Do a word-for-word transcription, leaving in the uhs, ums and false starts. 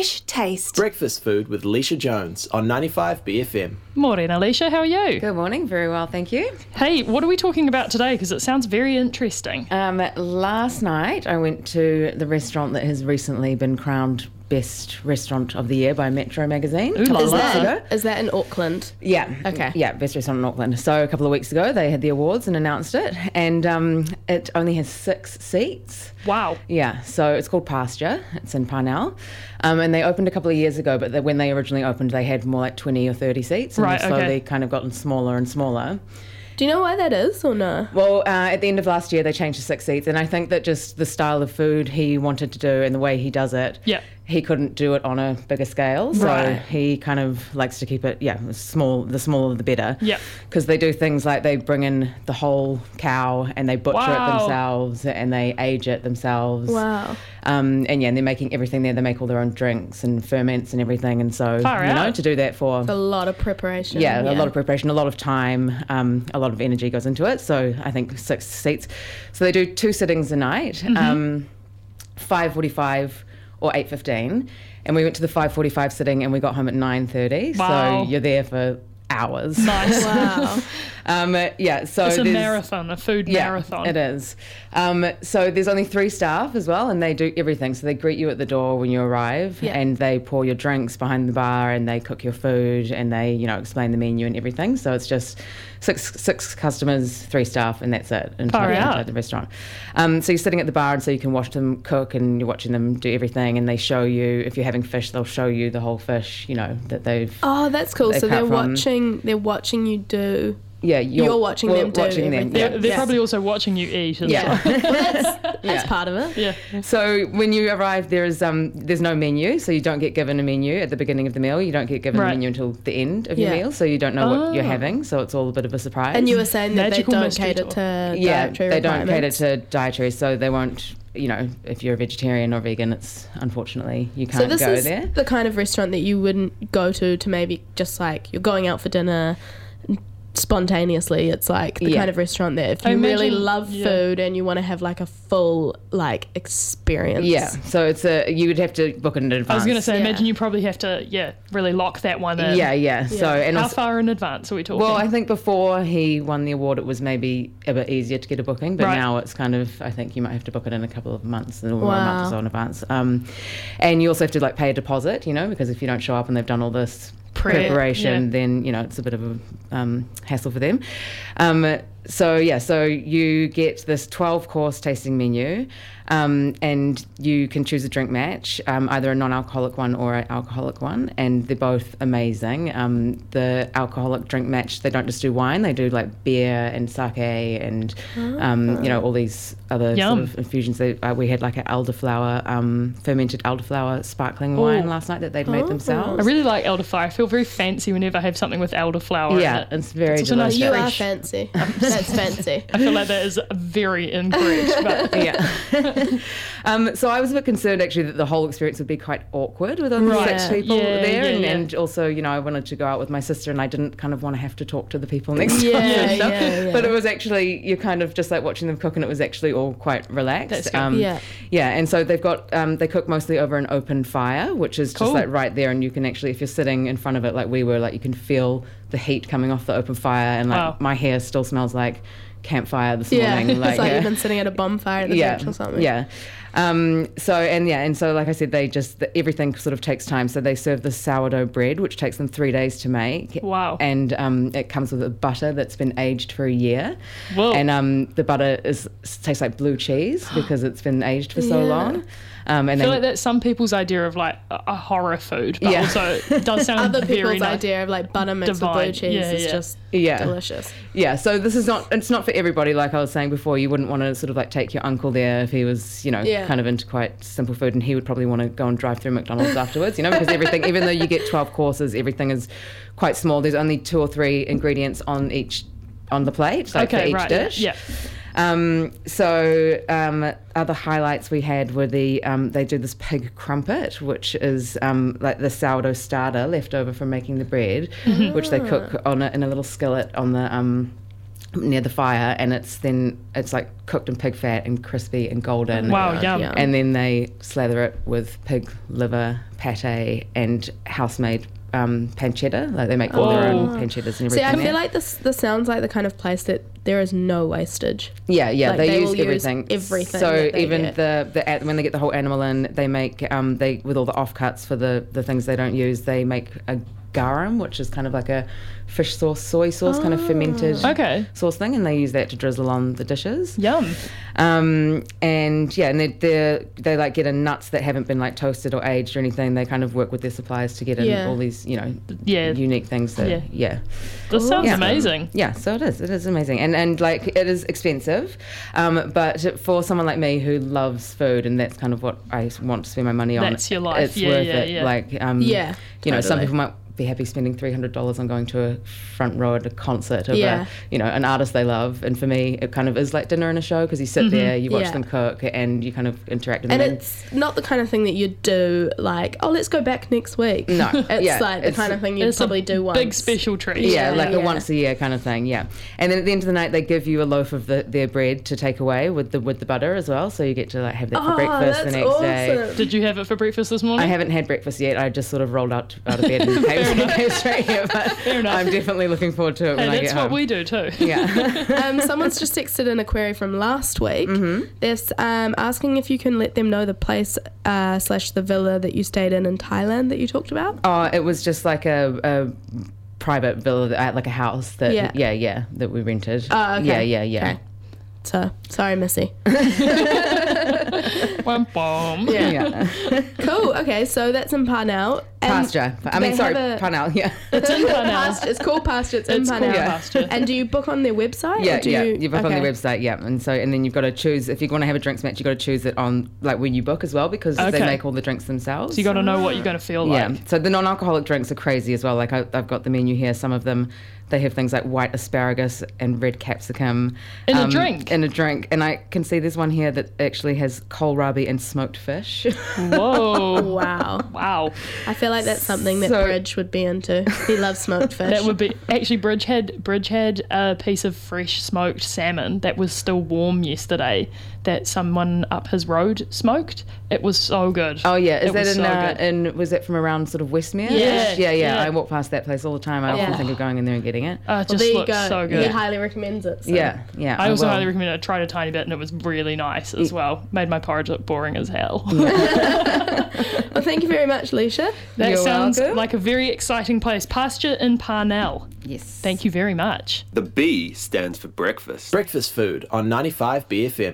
fresh taste. Breakfast food with Alicia Jones on ninety-five B F M. Morning, Alicia. How are you? Good morning. Very well, thank you. Hey, what are we talking about today? Because it sounds very interesting. Um, last night I went to the restaurant that has recently been crowned Best Restaurant of the Year by Metro magazine. Ooh, a couple is of weeks that- ago. Is that in Auckland? Yeah. Okay. Yeah, Best Restaurant in Auckland. So a couple of weeks ago they had the awards and announced it, and um, it only has six seats. Wow. Yeah, so it's called Pasture. It's in Parnell. Um, and they opened a couple of years ago, but they, when they originally opened, they had more like twenty or thirty seats. And Right, they've slowly okay. kind of gotten smaller and smaller. Do you know why that is or no? Well, uh, at the end of last year, they changed to six seats. And I think that just the style of food he wanted to do and the way he does it, Yeah. he couldn't do it on a bigger scale. So Right. he kind of likes to keep it, yeah, small. The smaller, the better. Yeah. Because they do things like they bring in the whole cow and they butcher Wow. it themselves and they age it themselves. Wow. Um, and yeah, and they're making everything there. They make all their own drinks and ferments and everything. And so, Far you know, out. to do that for... A lot of preparation. Yeah, a lot of preparation, a lot of time, um, a lot of energy goes into it. So I think six seats. So they do two sittings a night, Mm-hmm. um, five forty-five or eight fifteen. And we went to the five forty-five sitting and we got home at nine thirty. Wow. So you're there for hours. Nice. Wow. um, yeah, so It's a there's- marathon, a food yeah, marathon. it is. Um, so there's only three staff as well, and they do everything. So they greet you at the door when you arrive, Yeah. and they pour your drinks behind the bar, and they cook your food, and they, you know, explain the menu and everything. So it's just six six customers, three staff, and that's it Far inside, out. inside the restaurant. Um, so you're sitting at the bar, and so you can watch them cook, and you're watching them do everything, and they show you, if you're having fish, they'll show you the whole fish, you know, that they've... Oh, that's cool. They So cut they're from- watching. They're watching you do. Yeah, you're, You're watching we're them do watching them, everything. yeah. They're, they're Yeah. probably also watching you eat as Yeah. well. Well, that's that's Yeah. part of it. Yeah. So when you arrive, there is um, there's no menu, so you don't get given a menu at the beginning of the meal. You don't get given Right. a menu until the end of your Yeah. meal, so you don't know what you're Oh. having. So it's all a bit of a surprise. And you were saying that Magical they don't mystery cater tour. to yeah, dietary they don't cater requirements. to dietary, so they won't. You know, if you're a vegetarian or vegan, it's unfortunately you So can't this go is there. the kind of restaurant that you wouldn't go to to maybe just like you're going out for dinner spontaneously. It's like the Yeah. kind of restaurant that if I you really imagine- love yeah. food and you want to have like a full like experience. Yeah, so it's a you would have to book it in advance. I was going to say, Yeah. imagine you probably have to, yeah, really lock that one in. Yeah, yeah. So and How also, far in advance are we talking? well, I think before he won the award, it was maybe a bit easier to get a booking, but Right. now it's kind of, I think you might have to book it in a couple of months or a Wow. month or so in advance. Um, and you also have to like pay a deposit, you know, because if you don't show up and they've done all this Prep, preparation, yeah. then, you know, it's a bit of a um, hassle for them. Um, so, yeah, so you get this twelve course tasting menu, um, and you can choose a drink match, um, either a non-alcoholic one or an alcoholic one, and they're both amazing. Um, the alcoholic drink match, they don't just do wine, they do like beer and sake and, um, you know, all these other Yum. sort of infusions. They, uh, we had like an elderflower, um, fermented elderflower sparkling Ooh. wine last night that they'd made Oh. themselves. I really like elderflower. I feel very fancy whenever I have something with elderflower Yeah, in it. it's very It's also nice delicious. You are fresh. fancy. That's fancy. I feel like that is very incorrect. But Yeah. um, so I was a bit concerned actually that the whole experience would be quite awkward with only Right. six people Yeah, there, yeah, and, yeah. and also, you know, I wanted to go out with my sister, and I didn't kind of want to have to talk to the people next to us. Yeah, and stuff. yeah, yeah. But it was actually you're kind of just like watching them cook, and it was actually all quite relaxed. That's good. Um, Yeah. yeah, and so they've got um, they cook mostly over an open fire, which is Cool. just like right there, and you can actually, if you're sitting in front of it like we were, like you can feel the heat coming off the open fire, and like Wow. my hair still smells like campfire this Yeah. morning. It's like yeah. you've been sitting at a bonfire at the yeah, beach or something. Yeah. Um, so and yeah, and so like I said, they just the, everything sort of takes time. So they serve the sourdough bread, which takes them three days to make. Wow. And um, it comes with a butter that's been aged for a year. Whoa. And um, the butter is tastes like blue cheese because it's been aged for so Yeah. long. Um, and I feel then like that's some people's idea of like a, a horror food, but Yeah. also it does sound Other very people's nice. idea of like butter mixed with Divine. blue cheese Yeah, is yeah. just Yeah. delicious. Yeah, so this is not, it's not for everybody, like I was saying before. You wouldn't want to sort of like take your uncle there if he was, you know, Yeah. kind of into quite simple food, and he would probably want to go and drive through McDonald's afterwards, you know, because everything, even though you get twelve courses, everything is quite small. There's only two or three ingredients on each, on the plate, like Okay, for each right, dish. yeah. Um, so um, other highlights we had were the um, they do this pig crumpet, which is um, like the sourdough starter left over from making the bread, which they cook on a, in a little skillet on the um, near the fire, and it's then it's like cooked in pig fat and crispy and golden. Wow, God, yum. yeah. And then they slather it with pig liver, pate, and house-made um, pancetta. Like they make all their own Oh. pancettas and everything. See, I there. feel like this this sounds like the kind of place that there is no wastage. Yeah, yeah, Like, they, they use will use everything. everything So that they even get. the the at, when they get the whole animal in, they make um they with all the offcuts for the the things they don't use, they make a garum, which is kind of like a fish sauce, soy sauce, kind of fermented Okay. sauce thing, and they use that to drizzle on the dishes. Yum. Um, and yeah, and they they they like get in nuts that haven't been like toasted or aged or anything. They kind of work with their suppliers to get in Yeah. all these, you know, Yeah. unique things that Yeah. yeah. This sounds Yeah. amazing. Yeah, so it is. It is amazing, and and like it is expensive, um, but for someone like me who loves food, and that's kind of what I want to spend my money on. That's your life. It's Yeah, worth yeah, it. yeah. Like, um, Yeah, you know, some totally. people might be happy spending three hundred dollars on going to a front row at a concert of Yeah. a, you know, an artist they love, and for me, it kind of is like dinner and a show because you sit there, you watch Yeah. them cook, and you kind of interact with And them. it's not the kind of thing that you do like, oh, let's go back next week. No, It's yeah, like the it's- kind of thing you'd It's probably a do once. big special treat. Yeah, Yeah, like yeah. a once a year kind of thing. Yeah, and then at the end of the night, they give you a loaf of the, their bread to take away with the with the butter as well. So you get to like have that for Oh, breakfast that's the next awesome. day. Did you have it for breakfast this morning? I haven't had breakfast yet. I just sort of rolled out out of bed and came, came straight here. But enough. I'm definitely looking forward to it Hey, when I that's get what home. we do too. Yeah. um, someone's just texted in a query from last week. Mm-hmm. They're um, asking if you can let them know the place uh, slash the villa that you stayed in in Thailand that you talked about. Oh, it was just like a, a private villa, that, uh, like a house that Yeah. yeah, yeah, that we rented. Oh, okay. Yeah, yeah, yeah. Okay. So, sorry, Missy. Wham, bum. Yeah. Yeah. Cool. Okay, so that's in Parnell. And Pasture. I mean, they sorry, have a- Parnell. Yeah. It's in Parnell. Pasture. It's called Pasture. It's, in It's Parnell. called Pasture. And do you book on their website? Yeah, or do yeah. You, You book on okay. their website, yeah, and so and then you've got to choose if you want to have a drinks match. You've got to choose it on like when you book as well because Okay. they make all the drinks themselves. So you got to know what you're going to feel yeah. like. So the non-alcoholic drinks are crazy as well. Like I, I've got the menu here. Some of them, they have things like white asparagus and red capsicum In a drink? In a drink, and I can see there's one here that actually has kohlrabi and smoked fish. Whoa. Wow. Wow. I feel like that's something that So- Bridge would be into. He loves smoked fish. That would be actually Bridge had Bridge had a piece of fresh smoked salmon that was still warm yesterday that someone up his road smoked. It was so good. Oh yeah, is It that was in? so Uh, good. in was that from around sort of Westmere? Yeah, yeah, yeah. yeah. I walk past that place all the time. I often Yeah. think of going in there and getting it. Uh, it well, just there you looks go. so He good. highly recommends it. So. Yeah, yeah. I also will. highly recommend it. I tried a tiny bit and it was really nice as well. Made my porridge look boring as hell. Well, thank you very much, Leisha. That You're sounds welcome. like a very exciting place. Pasture in Parnell. Yes. Thank you very much. The B stands for breakfast. Breakfast food on ninety-five B F M.